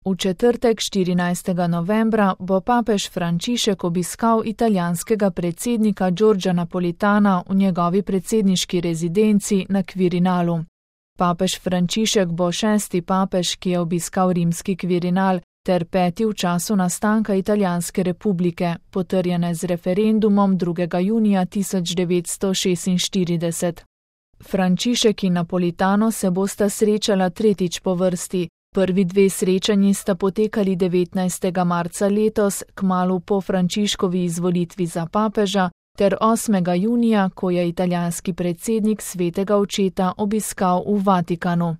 V četrtek 14. novembra bo papež Frančišek obiskal italijanskega predsednika Giorgia Napolitana v njegovi predsedniški rezidenci na Quirinalu. Papež Frančišek bo 6. papež, ki je obiskal rimski Quirinal, ter 5. v času nastanka Italijanske republike, potrjene z referendumom 2. junija 1946. Frančišek in Napolitano se bosta srečala tretjič po vrsti. Prvi dve srečanji sta potekali 19. marca letos, kmalu po Frančiškovi izvolitvi za papeža, ter 8. junija, ko je italijanski predsednik Svetega očeta obiskal v Vatikanu.